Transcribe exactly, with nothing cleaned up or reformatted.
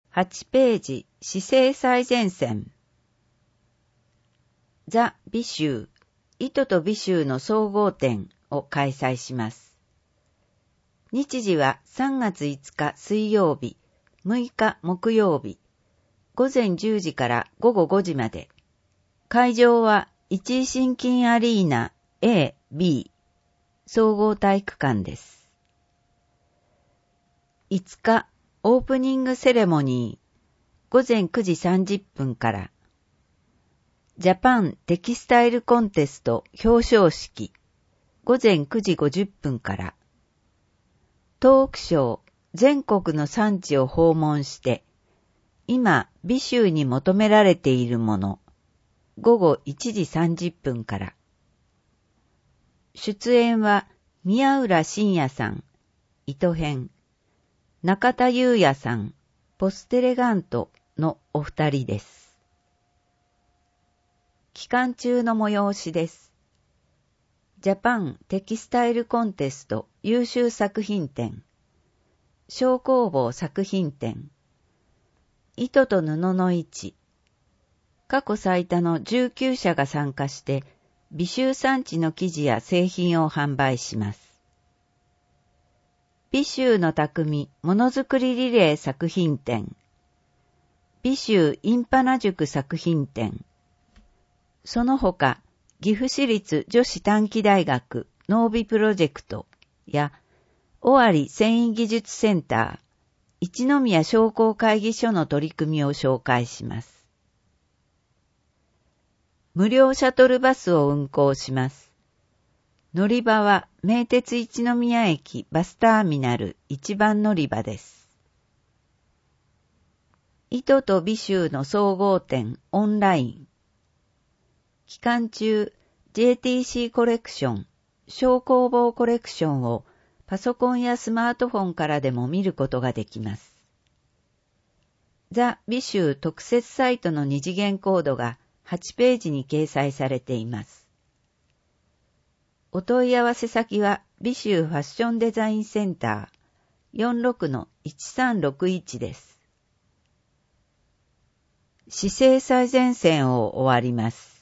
はちページ、姿勢最前線。ザ・美醜、糸と美醜の総合展を開催します。日時はさんがついつか水曜日、むいか木曜日、ごぜんじゅうじからごごごじまで。会場は一位新金アリーナ A、B、総合体育館です。いつか、オープニングセレモニー、ごぜんくじさんじゅっぷんから。ジャパンテキスタイルコンテスト表彰式、ごぜんくじごじゅっぷんから。トークショー、全国の産地を訪問して、今、美醜に求められているもの、ごごいちじさんじゅっぷんから。出演は、宮浦慎也さん、糸編、中田裕也さん、ポステレガントのお二人です。期間中の催しです。ジャパンテキスタイルコンテスト優秀作品展、小工房作品展、糸と布の位置、過去最多のじゅうきゅうしゃが参加して美醜産地の生地や製品を販売します。美醜の匠ものづくりリレー作品展、美醜インパナ塾作品展、その他、岐阜市立女子短期大学ノービプロジェクトや尾張繊維技術センター、一宮商工会議所の取り組みを紹介します。無料シャトルバスを運行します。乗り場は名鉄一宮駅バスターミナル一番乗り場です。糸と美醜の総合展オンライン。期間中、ジェーティーシー コレクション、小工房コレクションをパソコンやスマートフォンからでも見ることができます。ザ・美醜特設サイトの二次元コードがはちページに掲載されています。お問い合わせ先は美醜ファッションデザインセンター よんろくのいちさんろくいち です。姿勢最前線を終わります。